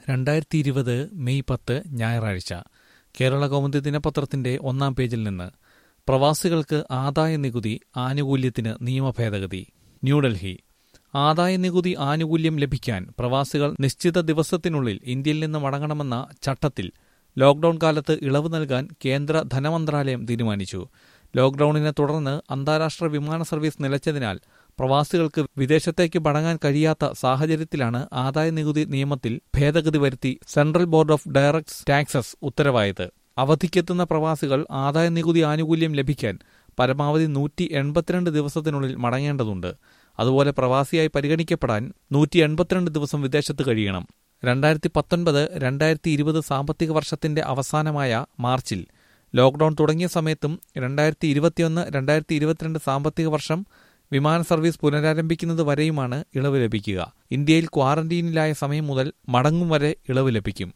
2020 May 10 ഞായറാഴ്ച കേരളകൗമുദി ദിനപത്രത്തിന്റെ 1-ാം പേജിൽ നിന്ന് പ്രവാസികൾക്ക് ആദായനികുതി ആനുകൂല്യത്തിന് നിയമഭേദഗതി. ന്യൂഡൽഹി. ആദായനികുതി ആനുകൂല്യം ലഭിക്കാൻ പ്രവാസികൾ നിശ്ചിത ദിവസത്തിനുള്ളിൽ ഇന്ത്യയിൽ നിന്ന് മടങ്ങണമെന്ന ചട്ടത്തിൽ ലോക്ഡൌൺ കാലത്ത് ഇളവ് നൽകാൻ കേന്ദ്ര ധനമന്ത്രാലയം തീരുമാനിച്ചു. ലോക്ഡൌണിനെ തുടർന്ന് അന്താരാഷ്ട്ര വിമാന സർവീസ് നിലച്ചതിനാൽ പ്രവാസികൾക്ക് വിദേശത്തേക്ക് മടങ്ങാൻ കഴിയാത്ത സാഹചര്യത്തിലാണ് ആദായനികുതി നിയമത്തിൽ ഭേദഗതി വരുത്തി central board of direct taxes ഉത്തരവായത്. അവധിക്കെത്തുന്ന പ്രവാസികൾ ആദായനികുതി ആനുകൂല്യം ലഭിക്കാൻ പരമാവധി 182 ദിവസത്തിനുള്ളിൽ മടങ്ങേണ്ടതുണ്ട്. അതുപോലെ പ്രവാസിയായി പരിഗണിക്കപ്പെടാൻ 182 ദിവസം വിദേശത്ത് കഴിയണം. 2019-2020 സാമ്പത്തിക വർഷത്തിന്റെ അവസാനമായ മാർച്ചിൽ ലോക്ഡൌൺ തുടങ്ങിയ സമയത്തും 2021-2022 സാമ്പത്തിക വർഷം വിമാന സർവീസ് പുനരാരംഭിക്കുന്നത് വരെയുമാണ് ഇളവ് ലഭിക്കുക. ഇന്ത്യയിൽ ക്വാറന്റീനിലായ സമയം മുതൽ മടങ്ങും വരെ ഇളവ് ലഭിക്കും.